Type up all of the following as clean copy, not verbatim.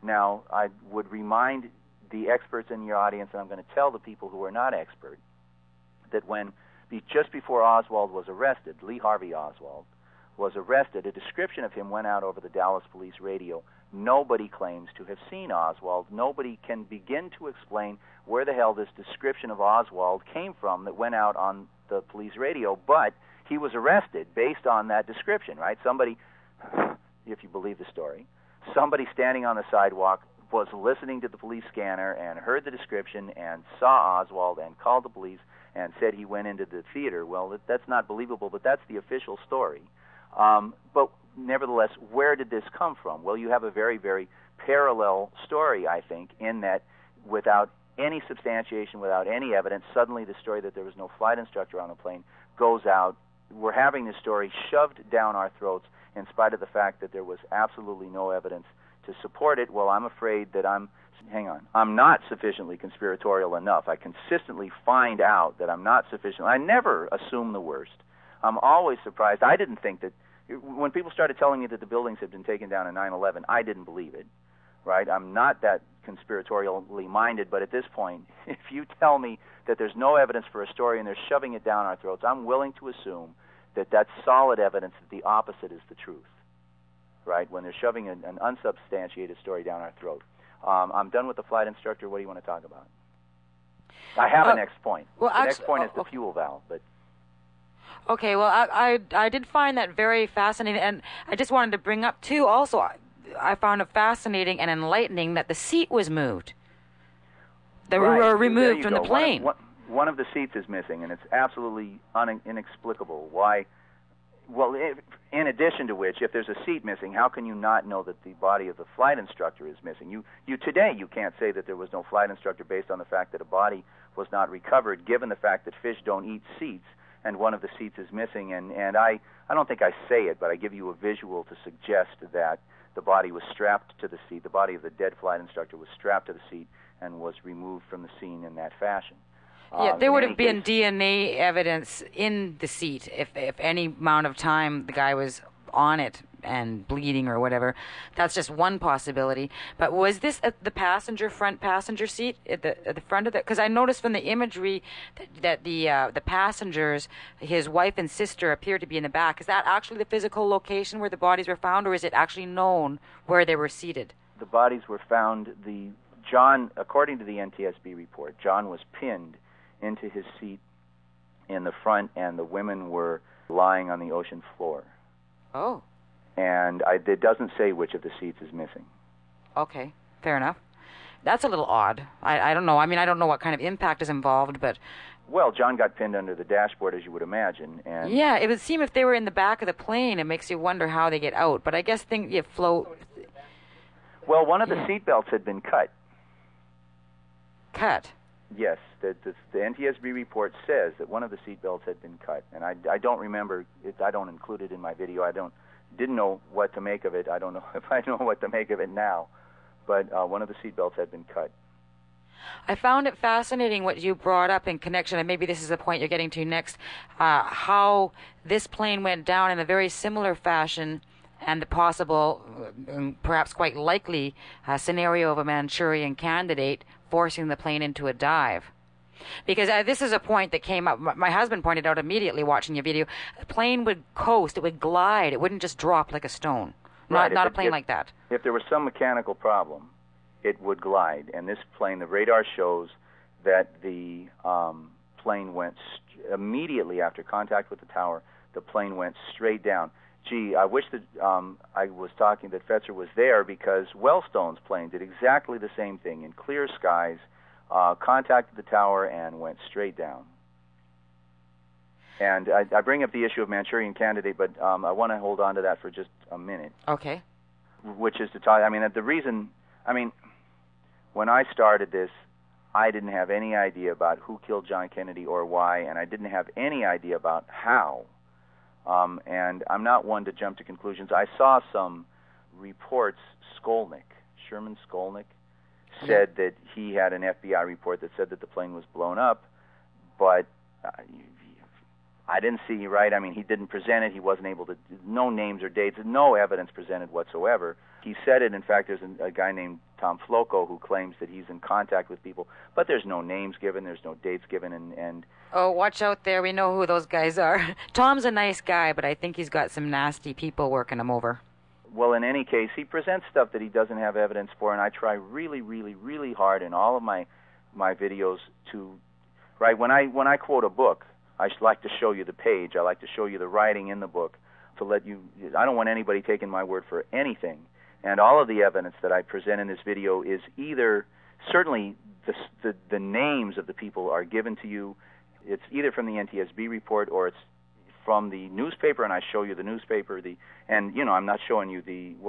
Now, I would remind the experts in your audience, and I'm going to tell the people who are not expert, that just before Oswald was arrested, Lee Harvey Oswald was arrested, a description of him went out over the Dallas police radio. Nobody claims to have seen Oswald. Nobody can begin to explain where the hell this description of Oswald came from that went out on the police radio, but he was arrested based on that description, right? Somebody, if you believe the story, somebody standing on the sidewalk was listening to the police scanner and heard the description and saw Oswald and called the police and said he went into the theater. Well, that's not believable, but that's the official story. But nevertheless, where did this come from? Well, you have a very, very parallel story, I think, in that without any substantiation, without any evidence, suddenly the story that there was no flight instructor on the plane goes out. We're having this story shoved down our throats in spite of the fact that there was absolutely no evidence to support it. Well, I'm afraid that I'm not sufficiently conspiratorial enough. I consistently find out that I'm not sufficient. I never assume the worst. I'm always surprised. I didn't think that when people started telling me that the buildings had been taken down in 9/11, I didn't believe it, right? I'm not that conspiratorially minded, but at this point, if you tell me that there's no evidence for a story and they're shoving it down our throats, I'm willing to assume that that's solid evidence that the opposite is the truth, right? When they're shoving an unsubstantiated story down our throat. I'm done with the flight instructor. What do you want to talk about? I have a next point. Well, the next point is the fuel valve, but... Okay, well, I did find that very fascinating, and I just wanted to bring up, too, also, I found it fascinating and enlightening that the seat was moved. They were removed from the plane. One of the seats is missing, and it's absolutely inexplicable. Why? Well, in addition to which, if there's a seat missing, how can you not know that the body of the flight instructor is missing? Today, you can't say that there was no flight instructor based on the fact that a body was not recovered, given the fact that fish don't eat seats, and one of the seats is missing. And I don't think I say it, but I give you a visual to suggest that the body was strapped to the seat. The body of the dead flight instructor was strapped to the seat and was removed from the scene in that fashion. Yeah, there would have been DNA evidence in the seat if any amount of time the guy was on it and bleeding or whatever. That's just one possibility. But was this at the front passenger seat at the front of it? Because I noticed from the imagery that the passengers, his wife and sister, appeared to be in the back. Is that actually the physical location where the bodies were found, or is it actually known where they were seated? The bodies were found. John, according to the NTSB report, John was pinned into his seat in the front, and the women were lying on the ocean floor. Oh. And it doesn't say which of the seats is missing. Okay, fair enough. That's a little odd. I don't know. I mean, I don't know what kind of impact is involved, but... Well, John got pinned under the dashboard, as you would imagine. And yeah, it would seem if they were in the back of the plane, it makes you wonder how they get out. But I guess you float... Well, one of the seat belts had been cut. Cut? Yes, the NTSB report says that one of the seat belts had been cut, and I don't remember it. I don't include it in my video. Didn't know what to make of it. I don't know if I know what to make of it now, but one of the seat belts had been cut. I found it fascinating what you brought up in connection, and maybe this is the point you're getting to next, how this plane went down in a very similar fashion, and the possible, perhaps quite likely, scenario of a Manchurian Candidate forcing the plane into a dive. Because this is a point that came up. My husband pointed out immediately watching your video. The plane would coast. It would glide. It wouldn't just drop like a stone. Right. Not a plane like that. If there was some mechanical problem, it would glide. And this plane, the radar shows that the plane went immediately after contact with the tower, the plane went straight down. Gee, I wish that I was talking that Fetzer was there, because Wellstone's plane did exactly the same thing in clear skies, contacted the tower and went straight down. And I bring up the issue of Manchurian Candidate, but I want to hold on to that for just a minute. Okay. Which is to talk, when I started this, I didn't have any idea about who killed John Kennedy or why, and I didn't have any idea about how. And I'm not one to jump to conclusions. I saw some reports. Sherman Skolnick, said that he had an FBI report that said that the plane was blown up, but I didn't see, right? I mean, he didn't present it. He wasn't able to, no names or dates, no evidence presented whatsoever. He said it. In fact, there's a guy named Tom Floco who claims that he's in contact with people, but there's no names given, there's no dates given, and Oh, watch out there. We know who those guys are. Tom's a nice guy, but I think he's got some nasty people working him over. well, in any case, he presents stuff that he doesn't have evidence for, and I try really, really, really hard in all of my videos to, right, when I quote a book, I like to show you the page, I like to show you the writing in the book, to let you, I don't want anybody taking my word for anything. And all of the evidence that I present in this video is either, certainly the names of the people are given to you. It's either from the NTSB report or it's from the newspaper, and I show you the newspaper. And I'm not showing you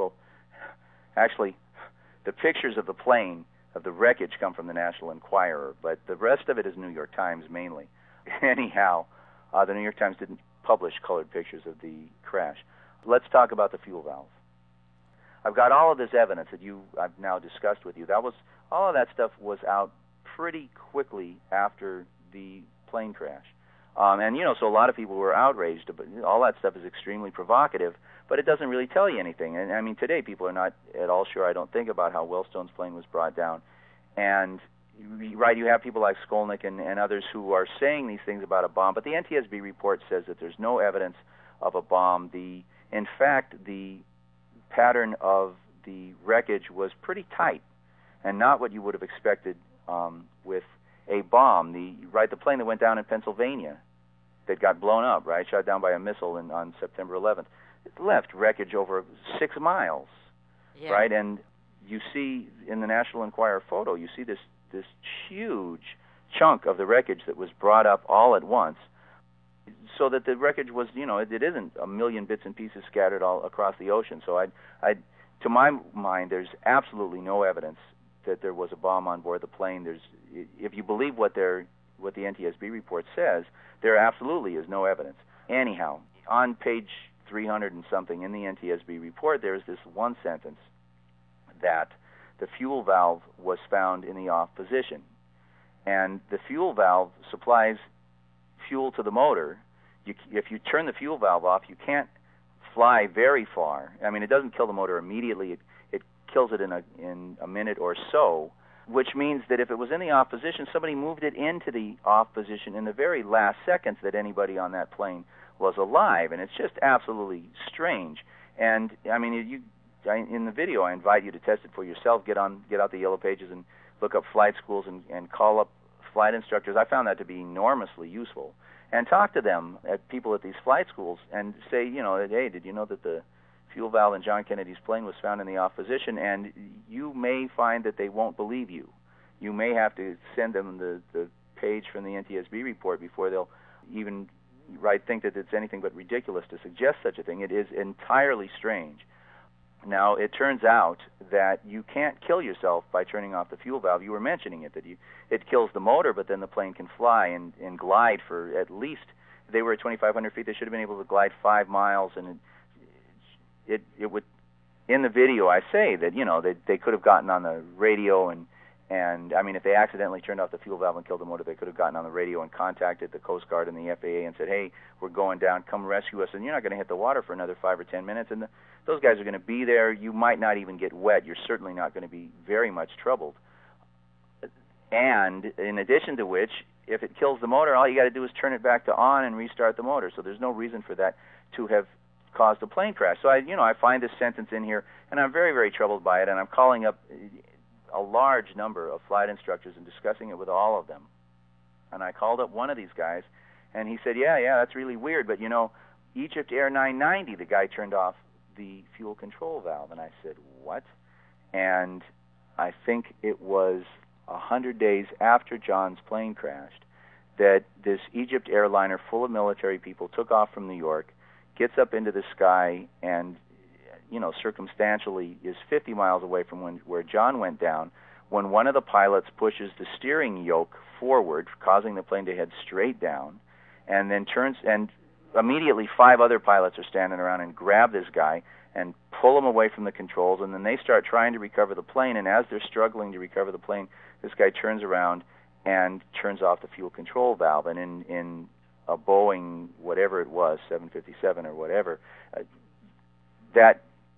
actually, the pictures of the plane, of the wreckage, come from the National Enquirer, but the rest of it is New York Times mainly. Anyhow, the New York Times didn't publish colored pictures of the crash. Let's talk about the fuel valve. I've got all of this evidence that I've now discussed with you. All of that stuff was out pretty quickly after the plane crash. So a lot of people were outraged. But all that stuff is extremely provocative, but it doesn't really tell you anything. And I mean, today people are not at all sure, I don't think, about how Wellstone's plane was brought down. And right, you have people like Skolnick and others who are saying these things about a bomb, but the NTSB report says that there's no evidence of a bomb. In fact, the pattern of the wreckage was pretty tight, and not what you would have expected with a bomb. The plane that went down in Pennsylvania, that got blown up, right, shot down by a missile on September 11th, it left wreckage over 6 miles, Yeah. right? And you see in the National Enquirer photo, you see this huge chunk of the wreckage that was brought up all at once, so that the wreckage was, it isn't a million bits and pieces scattered all across the ocean. So to my mind, there's absolutely no evidence that there was a bomb on board the plane. If you believe what the NTSB report says, there absolutely is no evidence. Anyhow, on page 300 and something in the NTSB report, there's this one sentence that the fuel valve was found in the off position. And the fuel valve supplies fuel to the motor. If you turn the fuel valve off, you can't fly very far. I mean, it doesn't kill the motor immediately. It kills it in a minute or so, which means that if it was in the off position, somebody moved it into the off position in the very last seconds that anybody on that plane was alive. And it's just absolutely strange. And, I mean, in the video, I invite you to test it for yourself. Get out the Yellow Pages and look up flight schools and call up flight instructors. I found that to be enormously useful. And talk to them, people at these flight schools, and say, hey, did you know that the fuel valve in John Kennedy's plane was found in the off position? And you may find that they won't believe you. You may have to send them the page from the NTSB report before they'll even think that it's anything but ridiculous to suggest such a thing. It is entirely strange. Now, it turns out that you can't kill yourself by turning off the fuel valve. You were mentioning it, that it kills the motor, but then the plane can fly and glide for at least, they were at 2,500 feet, they should have been able to glide 5 miles, and it would, in the video I say that, they could have gotten on the radio and I mean, if they accidentally turned off the fuel valve and killed the motor, they could have gotten on the radio and contacted the Coast Guard and the FAA and said, hey, we're going down, come rescue us, and you're not going to hit the water for another 5 or 10 minutes, and those guys are going to be there. You might not even get wet. You're certainly not going to be very much troubled. And in addition to which, if it kills the motor, all you got to do is turn it back to on and restart the motor. So there's no reason for that to have caused a plane crash. So I find this sentence in here, and I'm very, very troubled by it, and I'm calling up a large number of flight instructors and discussing it with all of them. And I called up one of these guys, and he said, yeah, that's really weird, but Egypt Air 990, the guy turned off the fuel control valve. And I said, what? And I think it was 100 days after John's plane crashed that this Egypt airliner full of military people took off from New York, gets up into the sky, and circumstantially is 50 miles away from where John went down, when one of the pilots pushes the steering yoke forward, causing the plane to head straight down, and then turns, and immediately 5 other pilots are standing around and grab this guy and pull him away from the controls, and then they start trying to recover the plane, and as they're struggling to recover the plane, this guy turns around and turns off the fuel control valve, and in a Boeing, whatever it was, 757 or whatever, that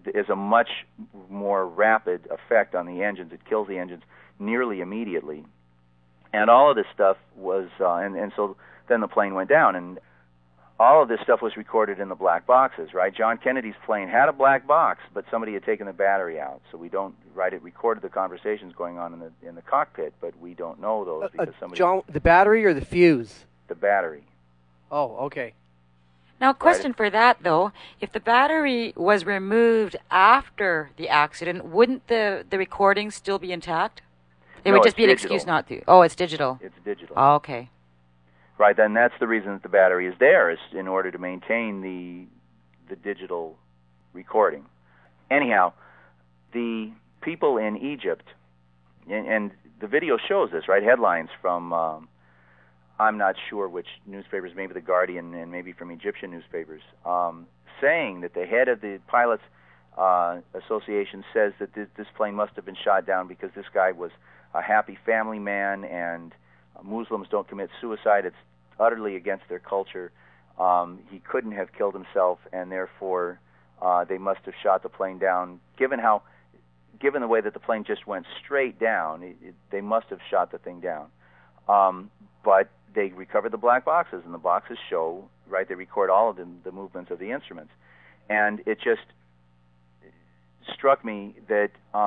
is a much more rapid effect on the engines. It kills the engines nearly immediately. And all of this stuff was, and so then the plane went down, and all of this stuff was recorded in the black boxes, right? John Kennedy's plane had a black box, but somebody had taken the battery out, so we don't, right? It recorded the conversations going on in the cockpit, but we don't know those because somebody. John, the battery or the fuse? The battery. Oh, okay. Now, question for that, though. If the battery was removed after the accident, wouldn't the recording still be intact? It would just be an excuse not to. Oh, it's digital. It's digital. Oh, okay. Right, then that's the reason that the battery is there, is in order to maintain the digital recording. Anyhow, the people in Egypt, and the video shows this, right? Headlines from, I'm not sure which newspapers, maybe The Guardian and maybe from Egyptian newspapers, saying that the head of the Pilots Association says that this plane must have been shot down because this guy was a happy family man, and Muslims don't commit suicide. It's utterly against their culture. He couldn't have killed himself, and therefore they must have shot the plane down. Given the way that the plane just went straight down, they must have shot the thing down. But they recovered the black boxes, and the boxes show, right, they record all of the movements of the instruments. And it just struck me that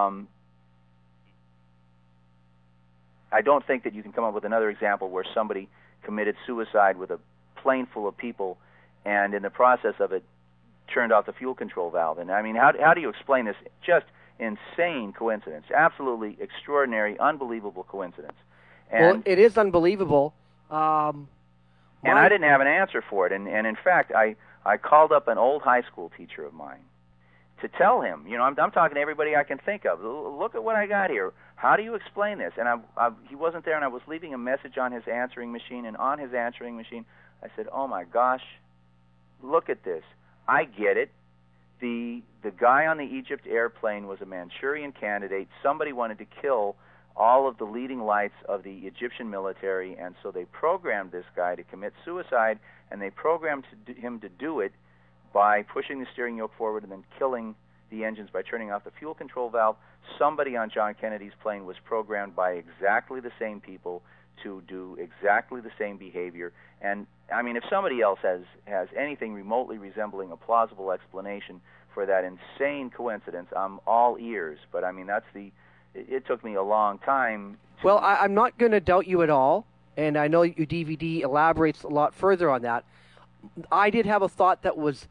I don't think that you can come up with another example where somebody committed suicide with a plane full of people and in the process of it turned off the fuel control valve. And I mean, how do you explain this? Just insane coincidence, absolutely extraordinary, unbelievable coincidence. And, well, it is unbelievable. And I didn't have an answer for it. And in fact, I called up an old high school teacher of mine to tell him, you know, I'm talking to everybody I can think of. Look at what I got here. How do you explain this? And he wasn't there, and I was leaving a message on his answering machine. And on his answering machine, I said, "Oh my gosh, look at this! I get it. The guy on the Egypt airplane was a Manchurian candidate. Somebody wanted to kill all of the leading lights of the Egyptian military, and so they programmed this guy to commit suicide, and they programmed him to do it by pushing the steering yoke forward and then killing the engines by turning off the fuel control valve. Somebody on John Kennedy's plane was programmed by exactly the same people to do exactly the same behavior. And, I mean, if somebody else has anything remotely resembling a plausible explanation for that insane coincidence, I'm all ears. But, I mean, it took me a long time. Well, I'm not going to doubt you at all, and I know your DVD elaborates a lot further on that. I did have a thought that was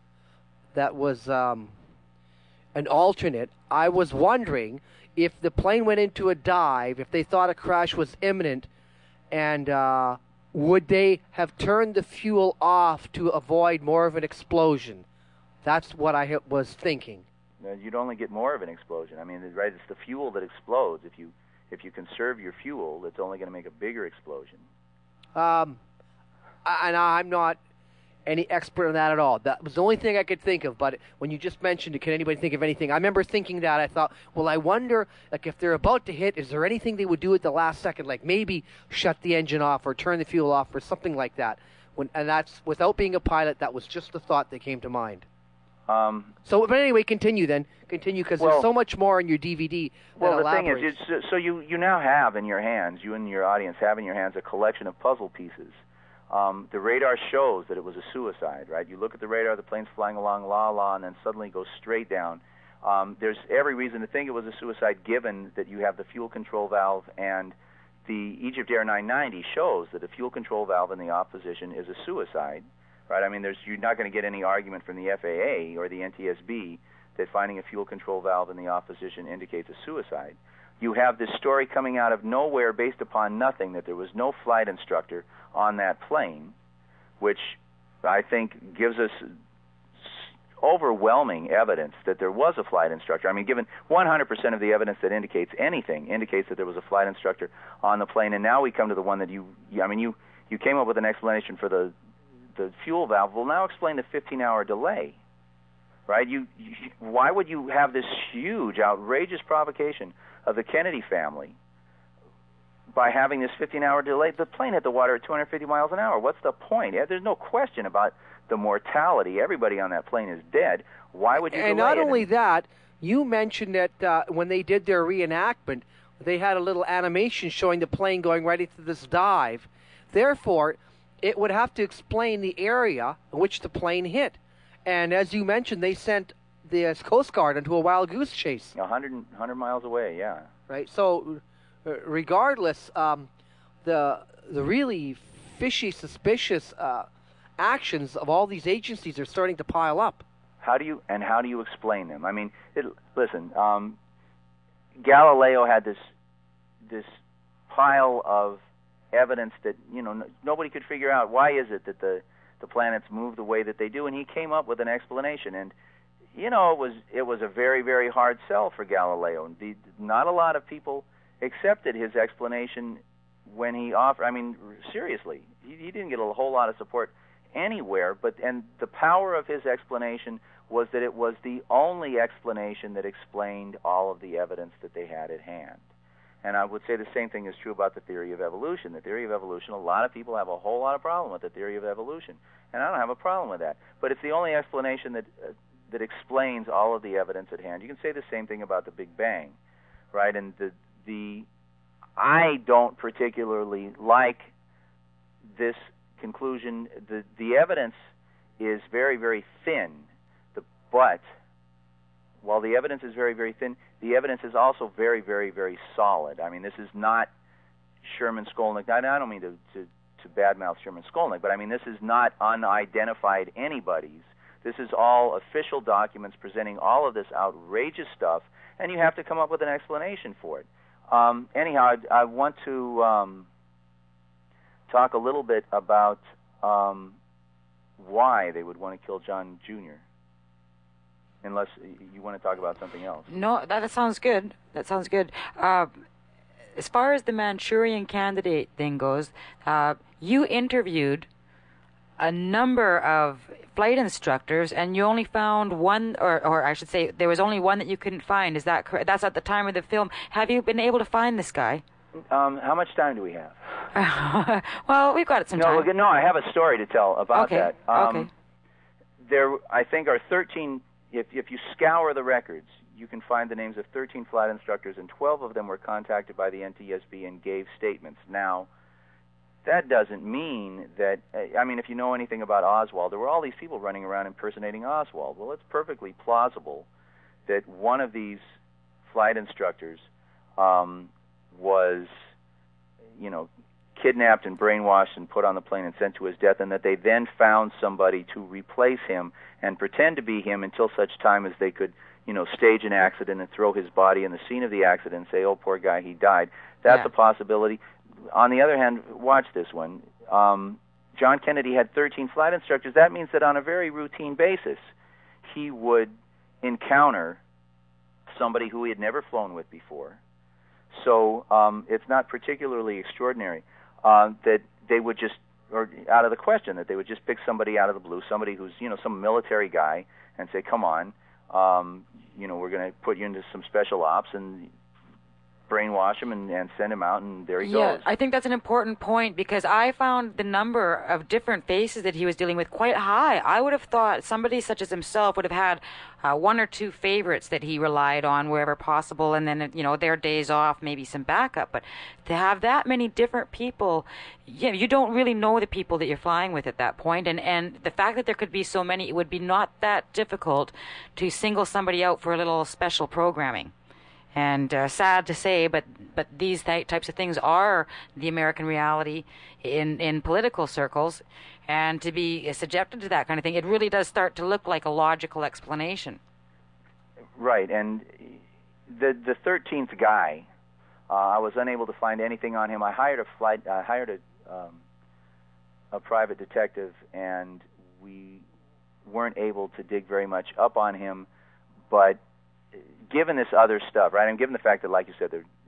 an alternate. I was wondering if the plane went into a dive, if they thought a crash was imminent, and would they have turned the fuel off to avoid more of an explosion? That's what I was thinking. You'd only get more of an explosion. I mean, right? It's the fuel that explodes. If you conserve your fuel, it's only going to make a bigger explosion. And I'm not any expert on that at all. That was the only thing I could think of. But when you just mentioned it, can anybody think of anything? I remember thinking that. I thought, well, I wonder, like, if they're about to hit, is there anything they would do at the last second, like maybe shut the engine off or turn the fuel off or something like that? And that's without being a pilot. That was just the thought that came to mind. But anyway, continue because there's so much more in your DVD. Well, the thing is, so you now have in your hands, you and your audience have in your hands a collection of puzzle pieces. The radar shows that it was a suicide, right? You look at the radar, the plane's flying along, and then suddenly goes straight down. There's every reason to think it was a suicide, given that you have the fuel control valve, and the Egypt Air 990 shows that a fuel control valve in the off position is a suicide. Right? I mean, you're not going to get any argument from the FAA or the NTSB that finding a fuel control valve in the off position indicates a suicide. You have this story coming out of nowhere based upon nothing, that there was no flight instructor on that plane, which I think gives us overwhelming evidence that there was a flight instructor. I mean, given 100% of the evidence that indicates anything indicates that there was a flight instructor on the plane, and now we come to the one that you came up with an explanation for the fuel valve. Will now explain the 15-hour delay, right? Why would you have this huge, outrageous provocation of the Kennedy family by having this 15-hour delay, the plane hit the water at 250 miles an hour. What's the point? There's no question about the mortality. Everybody on that plane is dead. Why would you delay it? And not only that, you mentioned that when they did their reenactment, they had a little animation showing the plane going right into this dive. Therefore, it would have to explain the area in which the plane hit. And as you mentioned, they sent the Coast Guard into a wild goose chase. 100 miles away, yeah. Right. So, regardless, the really fishy, suspicious actions of all these agencies are starting to pile up. How do you explain them? I mean, listen. Galileo had this pile of evidence that nobody could figure out. Why is it that the planets move the way that they do? And he came up with an explanation. And it was a very, very hard sell for Galileo. Not a lot of people accepted his explanation when he offered. I mean, seriously, he didn't get a whole lot of support anywhere. And the power of his explanation was that it was the only explanation that explained all of the evidence that they had at hand. And I would say the same thing is true about the theory of evolution. The theory of evolution, a lot of people have a whole lot of problem with the theory of evolution, and I don't have a problem with that. But it's the only explanation that explains all of the evidence at hand. You can say the same thing about the Big Bang, right? And I don't particularly like this conclusion. The evidence is very, very thin, but while the evidence is very, very thin, the evidence is also very, very, very solid. I mean, this is not Sherman Skolnick. I don't mean to badmouth Sherman Skolnick, but I mean, this is not unidentified anybody's. This is all official documents presenting all of this outrageous stuff, and you have to come up with an explanation for it. Anyhow, I want to talk a little bit about why they would want to kill John Jr., unless you want to talk about something else. No, that sounds good. That sounds good. As far as the Manchurian Candidate thing goes, you interviewed a number of flight instructors, and you only found one, or I should say, there was only one that you couldn't find. Is that correct? That's at the time of the film. Have you been able to find this guy? How much time do we have? Well, we've got some time. No, I have a story to tell about that. Okay. There, I think, are 13... If you scour the records, you can find the names of 13 flight instructors, and 12 of them were contacted by the NTSB and gave statements. Now, that doesn't mean that, I mean, if you know anything about Oswald, there were all these people running around impersonating Oswald. Well, it's perfectly plausible that one of these flight instructors was, kidnapped and brainwashed and put on the plane and sent to his death, and that they then found somebody to replace him and pretend to be him until such time as they could, stage an accident and throw his body in the scene of the accident and say, oh, poor guy, he died. That's a possibility. On the other hand, watch this one. John Kennedy had 13 flight instructors. That means that on a very routine basis, he would encounter somebody who he had never flown with before. So it's not particularly extraordinary that they would just, or out of the question, that they would just pick somebody out of the blue, somebody who's, some military guy, and say, come on, we're going to put you into some special ops and brainwash him and send him out, and there he goes. Yeah, I think that's an important point, because I found the number of different faces that he was dealing with quite high. I would have thought somebody such as himself would have had one or two favorites that he relied on wherever possible, and then, their days off, maybe some backup. But to have that many different people, you don't really know the people that you're flying with at that point. And the fact that there could be so many, it would be not that difficult to single somebody out for a little special programming. And sad to say, but these types of things are the American reality in political circles, and to be subjected to that kind of thing, it really does start to look like a logical explanation. Right, and the 13th guy, I was unable to find anything on him. I hired a private detective, and we weren't able to dig very much up on him, but given this other stuff, right, and given the fact that, like you said,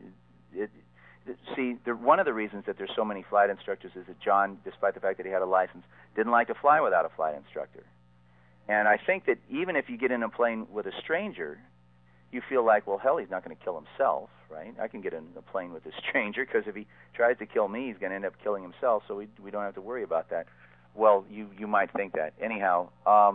one of the reasons that there's so many flight instructors is that John, despite the fact that he had a license, didn't like to fly without a flight instructor. And I think that even if you get in a plane with a stranger, you feel like, well, hell, he's not going to kill himself, right? I can get in a plane with a stranger because if he tries to kill me, he's going to end up killing himself, so we don't have to worry about that. Well, you might think that. Anyhow, I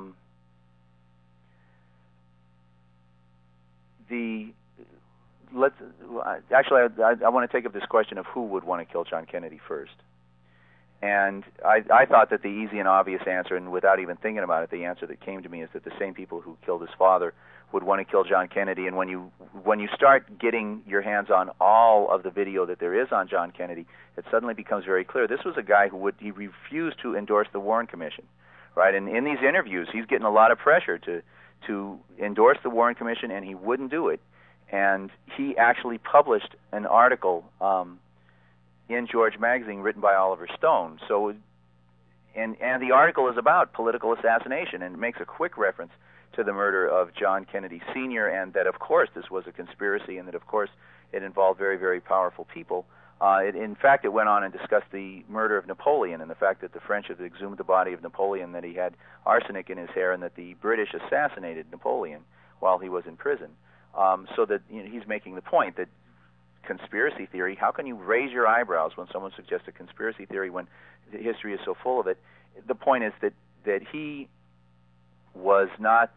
want to take up this question of who would want to kill John Kennedy first. And I thought that the easy and obvious answer, and without even thinking about it, the answer that came to me is that the same people who killed his father would want to kill John Kennedy. And when you start getting your hands on all of the video that there is on John Kennedy, it suddenly becomes very clear. This was a guy he refused to endorse the Warren Commission, right? And in these interviews, he's getting a lot of pressure to endorse the Warren Commission, and he wouldn't do it. And he actually published an article in George Magazine written by Oliver Stone. So, and the article is about political assassination, and it makes a quick reference to the murder of John Kennedy Sr., and that, of course, this was a conspiracy, and that, of course, it involved very, very powerful people. In fact, it went on and discussed the murder of Napoleon and the fact that the French had exhumed the body of Napoleon, that he had arsenic in his hair, and that the British assassinated Napoleon while he was in prison. So that he's making the point that conspiracy theory, how can you raise your eyebrows when someone suggests a conspiracy theory when the history is so full of it? The point is that he was not,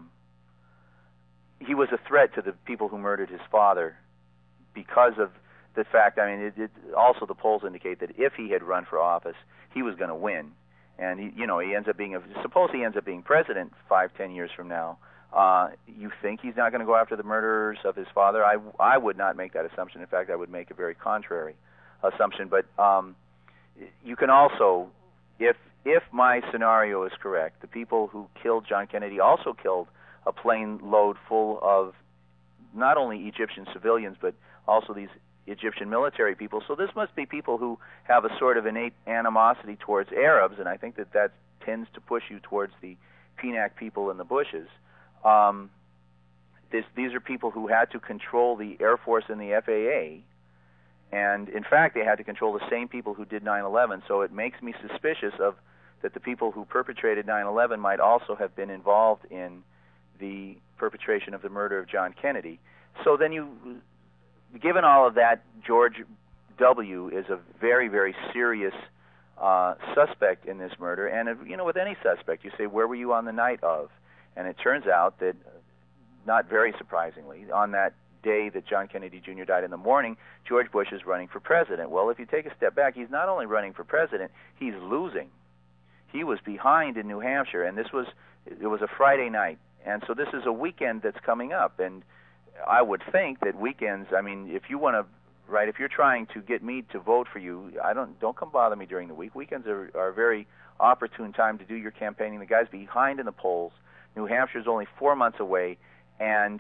he was a threat to the people who murdered his father because of the fact, also the polls indicate that if he had run for office, he was going to win. And he ends up suppose he ends up being president 5-10 years from now. You think he's not going to go after the murderers of his father? I would not make that assumption. In fact, I would make a very contrary assumption. But you can also, if my scenario is correct, the people who killed John Kennedy also killed a plane load full of not only Egyptian civilians, but also these Egyptian military people. So this must be people who have a sort of innate animosity towards Arabs, and I think that tends to push you towards the Penac people in the bushes. These are people who had to control the Air Force and the FAA, and in fact they had to control the same people who did 9/11, so it makes me suspicious that the people who perpetrated 9/11 might also have been involved in the perpetration of the murder of John Kennedy. So then given all of that, George W. is a very, very serious suspect in this murder, and with any suspect, you say, where were you on the night of? And it turns out that, not very surprisingly, on that day that John Kennedy Jr. died in the morning, George Bush is running for president. Well, if you take a step back, he's not only running for president, he's losing. He was behind in New Hampshire, and it was a Friday night. And so this is a weekend that's coming up. And I would think that weekends, if you want to, right, if you're trying to get me to vote for you, don't come bother me during the week. Weekends are a very opportune time to do your campaigning. The guy's behind in the polls. New Hampshire's only 4 months away, and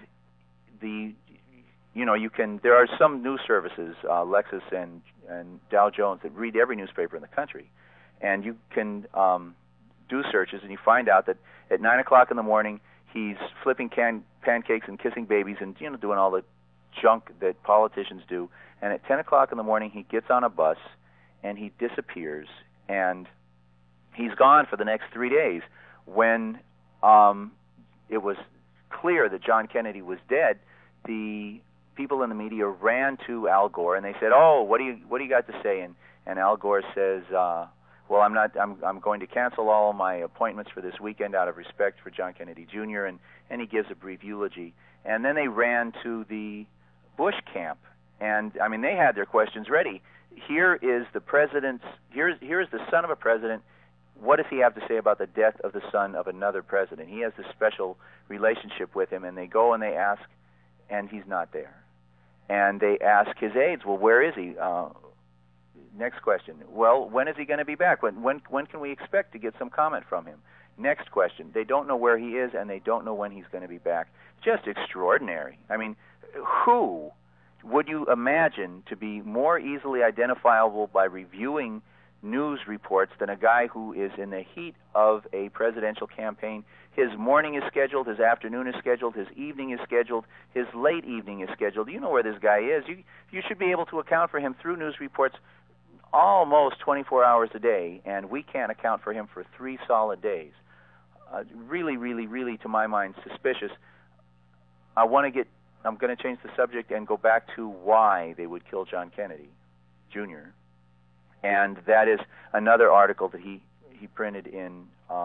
there are some news services, Lexis and Dow Jones, that read every newspaper in the country, and you can do searches, and you find out that at 9 o'clock in the morning he's flipping pancakes and kissing babies and doing all the junk that politicians do, and at 10 o'clock in the morning he gets on a bus and he disappears, and he's gone for the next 3 days. When it was clear that John Kennedy was dead, the people in the media ran to Al Gore and they said, "Oh, what do you got to say?" And Al Gore says, "Well, I'm going to cancel all my appointments for this weekend out of respect for John Kennedy Jr." and he gives a brief eulogy. And then they ran to the Bush camp, and they had their questions ready. Here is the president's. Here is the son of a president. What does he have to say about the death of the son of another president? He has this special relationship with him, and they go and they ask, and he's not there. And they ask his aides, well, where is he? Next question. Well, when is he going to be back? When can we expect to get some comment from him? Next question. They don't know where he is, and they don't know when he's going to be back. Just extraordinary. Who would you imagine to be more easily identifiable by reviewing news reports than a guy who is in the heat of a presidential campaign? His morning is scheduled, his afternoon is scheduled, his evening is scheduled, his late evening is scheduled. You know where this guy is. You should be able to account for him through news reports almost 24 hours a day, and we can't account for him for 3 solid days. Really, really, really, to my mind, suspicious. I want to get I'm going to change the subject and go back to why they would kill John Kennedy, Jr. And that is another article that he printed in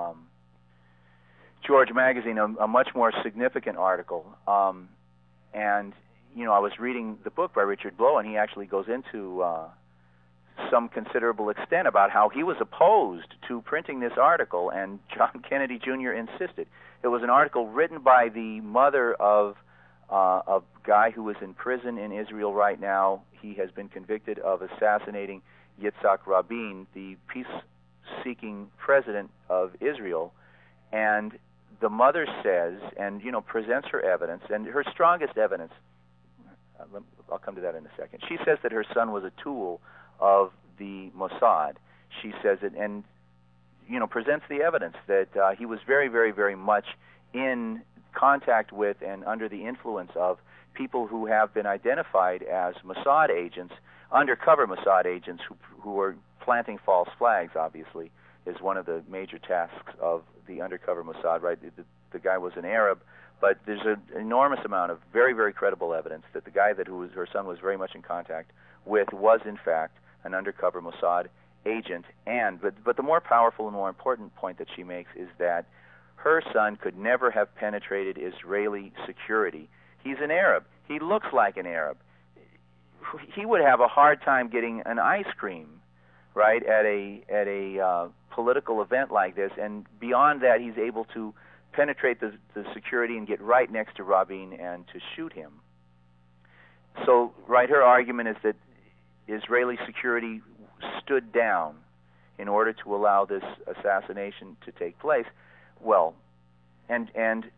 George Magazine, a much more significant article. And, I was reading the book by Richard Blow, and he actually goes into some considerable extent about how he was opposed to printing this article, and John Kennedy Jr. insisted. It was an article written by the mother of a guy who is in prison in Israel right now. He has been convicted of assassinating Yitzhak Rabin, the peace-seeking president of Israel. And the mother says, and, presents her evidence, and her strongest evidence, I'll come to that in a second. She says that her son was a tool of the Mossad. She says it, and, presents the evidence that he was very, very, very much in contact with and under the influence of people who have been identified as Mossad agents, undercover Mossad agents who are planting false flags, obviously, is one of the major tasks of the undercover Mossad, right? The guy was an Arab, but there's an enormous amount of very, very credible evidence that the guy her son was very much in contact with was, in fact, an undercover Mossad agent. But the more powerful and more important point that she makes is that her son could never have penetrated Israeli security. He's an Arab. He looks like an Arab. He would have a hard time getting an ice cream, right, at a political event like this. And beyond that, he's able to penetrate the security and get right next to Rabin and to shoot him. So, right, her argument is that Israeli security stood down in order to allow this assassination to take place. Well, and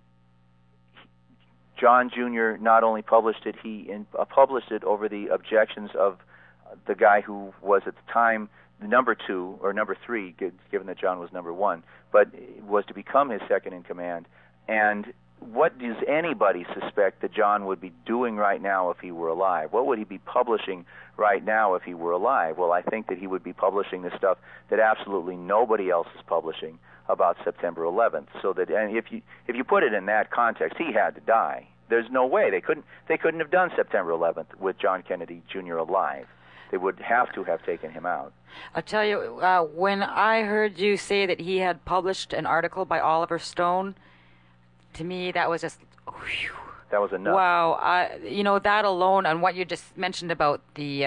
John Jr. not only published it, he published it over the objections of the guy who was at the time number 2 or number 3, given that John was number 1, but was to become his second in command. And what does anybody suspect that John would be doing right now if he were alive? What would he be publishing right now if he were alive? Well, I think that he would be publishing the stuff that absolutely nobody else is publishing about September 11th. So that, and if you put it in that context, he had to die. There's no way they couldn't have done September 11th with John Kennedy Jr. alive. They would have to have taken him out. I'll tell you, when I heard you say that he had published an article by Oliver Stone, to me that was just, whew. That was enough. Wow, that alone, and what you just mentioned about the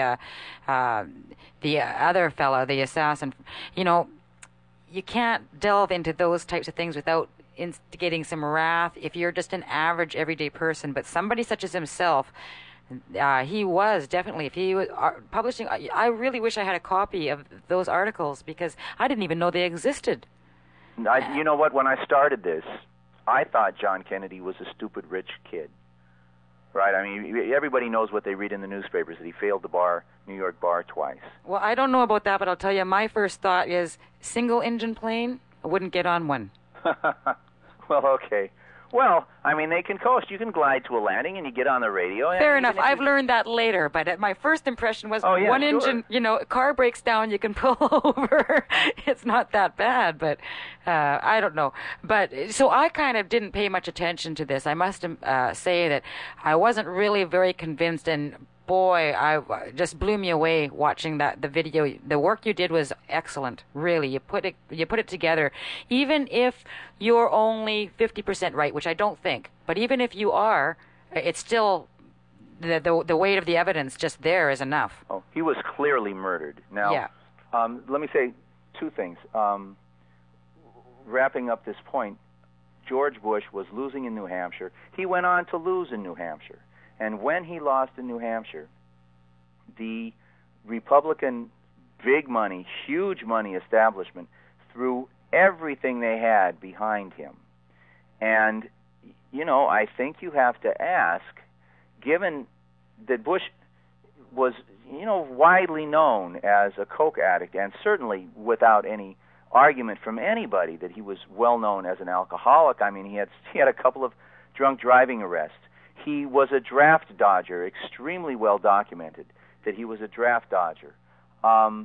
other fella, the assassin, you can't delve into those types of things without instigating some wrath if you're just an average everyday person. But somebody such as himself, he was definitely, if he was publishing, I really wish I had a copy of those articles because I didn't even know they existed. You know what, when I started this, I thought John Kennedy was a stupid rich kid, right? I mean, everybody knows what they read in the newspapers, that he failed the New York bar twice. Well, I don't know about that, but I'll tell you, my first thought is single-engine plane, I wouldn't get on one. Well, okay. Well, I mean, they can coast. You can glide to a landing and you get on the radio. Fair enough. I've learned that later, but my first impression was one engine, car breaks down, you can pull over. It's not that bad, but I don't know. But so I kind of didn't pay much attention to this. I must say that I wasn't really very convinced, and boy, I just blew me away watching the video. The work you did was excellent, really. You put it together. Even if you're only 50% right, which I don't think, but even if you are, it's still the weight of the evidence just there is enough. Oh, he was clearly murdered. Now, yeah. Let me say two things. Wrapping up this point, George Bush was losing in New Hampshire. He went on to lose in New Hampshire. And when he lost in New Hampshire, the Republican big money, huge money establishment threw everything they had behind him. And, I think you have to ask, given that Bush was, widely known as a coke addict, and certainly without any argument from anybody that he was well known as an alcoholic. I mean, he had a couple of drunk driving arrests. He was a draft dodger, extremely well documented that he was a draft dodger. And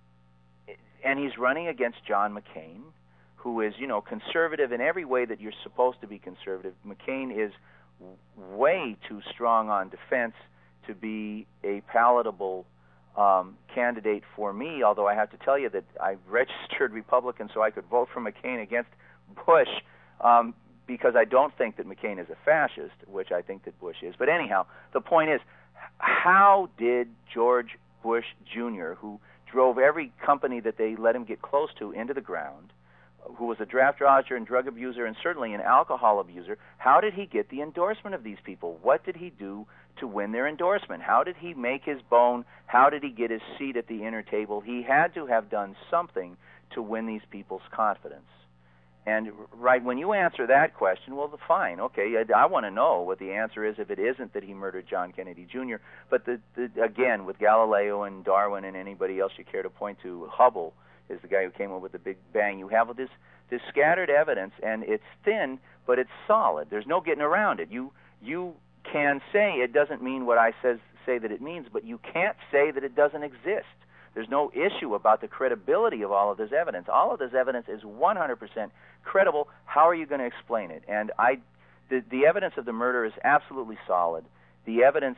he's running against John McCain, who is, conservative in every way that you're supposed to be conservative. McCain is way too strong on defense to be a palatable candidate for me, although I have to tell you that I registered Republican so I could vote for McCain against Bush, because I don't think that McCain is a fascist, which I think that Bush is. But anyhow, the point is, how did George Bush Jr., who drove every company that they let him get close to into the ground, who was a draft dodger and drug abuser and certainly an alcohol abuser, how did he get the endorsement of these people? What did he do to win their endorsement? How did he make his bone? How did he get his seat at the inner table? He had to have done something to win these people's confidence. And right when you answer that question, well, fine, okay, I want to know what the answer is if it isn't that he murdered John Kennedy Jr. But again, with Galileo and Darwin and anybody else you care to point to, Hubble is the guy who came up with the Big Bang. You have this scattered evidence, and it's thin, but it's solid. There's no getting around it. You can say it doesn't mean what I say that it means, but you can't say that it doesn't exist. There's no issue about the credibility of all of this evidence. All of this evidence is 100% credible. How are you going to explain it? And the evidence of the murder is absolutely solid. The evidence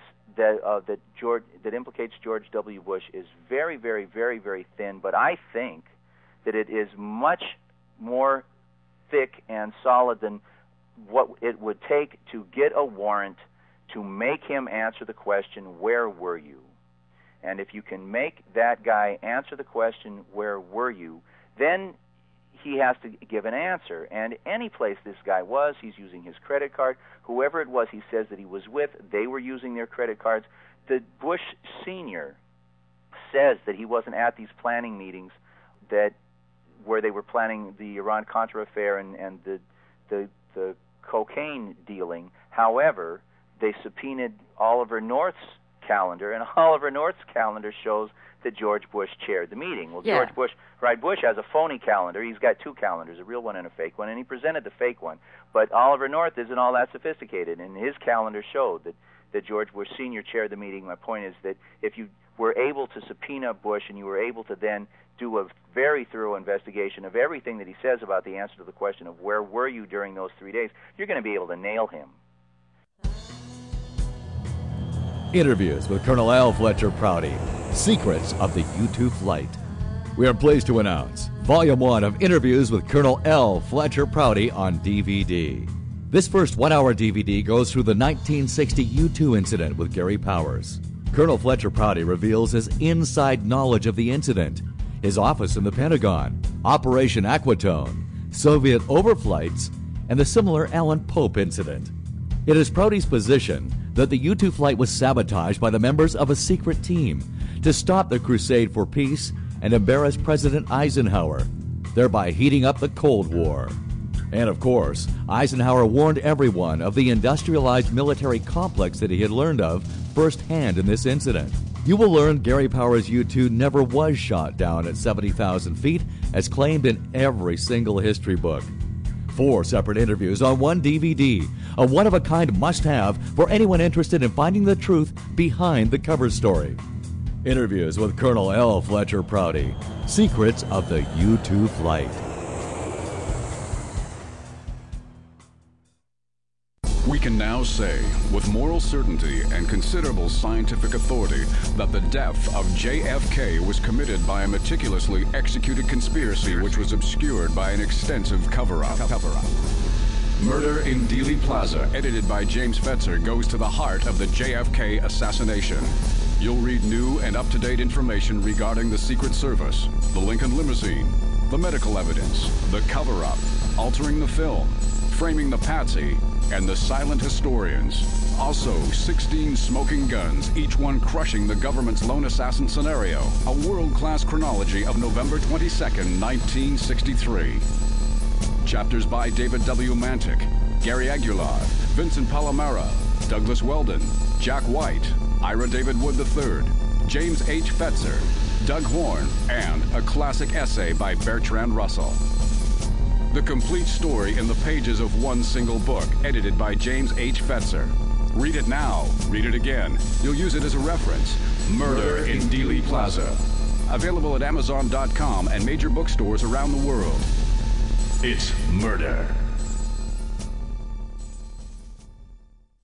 that implicates George W. Bush is very, very, very, very thin, but I think that it is much more thick and solid than what it would take to get a warrant to make him answer the question, where were you? And if you can make that guy answer the question, where were you, then he has to give an answer. And any place this guy was, he's using his credit card. Whoever it was he says that he was with, they were using their credit cards. The Bush Sr. says that he wasn't at these planning meetings where they were planning the Iran-Contra affair and the cocaine dealing. However, they subpoenaed Oliver North's calendar, and Oliver North's calendar shows that George Bush chaired the meeting. Well, yeah. Bush has a phony calendar. He's got two calendars, a real one and a fake one, and he presented the fake one. But Oliver North isn't all that sophisticated, and his calendar showed that George Bush Sr. chaired the meeting. My point is that if you were able to subpoena Bush and you were able to then do a very thorough investigation of everything that he says about the answer to the question of where were you during those 3 days, you're going to be able to nail him. Interviews with Colonel Al Fletcher Prouty, Secrets of the U-2 Flight. We are pleased to announce Volume 1 of Interviews with Colonel Al Fletcher Prouty on DVD. This first 1-hour DVD goes through the 1960 U-2 incident with Gary Powers. Colonel Fletcher Prouty reveals his inside knowledge of the incident, his office in the Pentagon, Operation Aquatone, Soviet overflights, and the similar Alan Pope incident. It is Prouty's position that the U-2 flight was sabotaged by the members of a secret team to stop the crusade for peace and embarrass President Eisenhower, thereby heating up the Cold War. And of course, Eisenhower warned everyone of the industrialized military complex that he had learned of firsthand in this incident. You will learn Gary Powers' U-2 never was shot down at 70,000 feet, as claimed in every single history book. 4 separate interviews on one DVD, a one-of-a-kind must-have for anyone interested in finding the truth behind the cover story. Interviews with Colonel Al Fletcher Prouty, Secrets of the U-2 Flight. We can now say, with moral certainty and considerable scientific authority, that the death of JFK was committed by a meticulously executed conspiracy which was obscured by an extensive cover-up. Murder in Dealey Plaza, edited by James Fetzer, goes to the heart of the JFK assassination. You'll read new and up-to-date information regarding the Secret Service, the Lincoln limousine, the medical evidence, the cover-up, altering the film, framing the patsy, and the silent historians. Also, 16 smoking guns, each one crushing the government's lone assassin scenario. A world-class chronology of November 22nd, 1963. Chapters by David W. Mantic, Gary Aguilar, Vincent Palomera, Douglas Weldon, Jack White, Ira David Wood III, James H. Fetzer, Doug Horn, and a classic essay by Bertrand Russell. The complete story in the pages of one single book, edited by James H. Fetzer. Read it now, read it again. You'll use it as a reference. Murder in Dealey Plaza. Available at Amazon.com and major bookstores around the world. It's murder.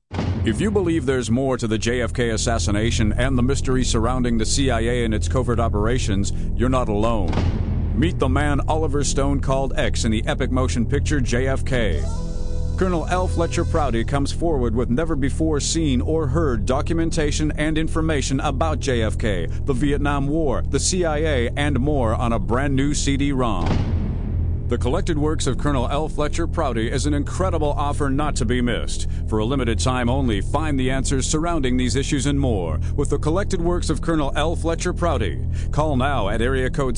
If you believe there's more to the JFK assassination and the mystery surrounding the CIA and its covert operations, you're not alone. Meet the man Oliver Stone called X in the epic motion picture JFK. Colonel L. Fletcher Prouty comes forward with never-before-seen or heard documentation and information about JFK, the Vietnam War, the CIA, and more on a brand new CD-ROM. The collected works of Colonel L. Fletcher Prouty is an incredible offer not to be missed. For a limited time only, find the answers surrounding these issues and more with the collected works of Colonel L. Fletcher Prouty. Call now at area code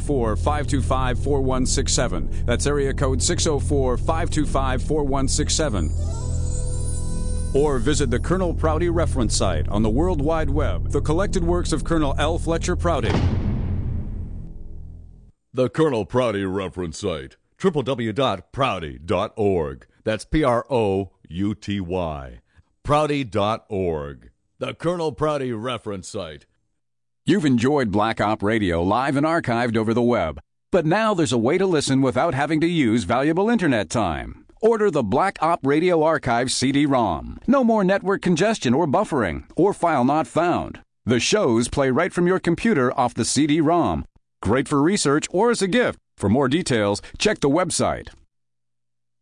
604-525-4167. That's area code 604-525-4167. Or visit the Colonel Prouty reference site on the World Wide Web. The collected works of Colonel L. Fletcher Prouty. The Colonel Prouty reference site, www.prouty.org. That's Prouty. Prouty.org. The Colonel Prouty reference site. You've enjoyed Black Op Radio live and archived over the web. But now there's a way to listen without having to use valuable internet time. Order the Black Op Radio Archive CD-ROM. No more network congestion or buffering, or file not found. The shows play right from your computer off the CD-ROM. Great for research or as a gift. For more details, check the website.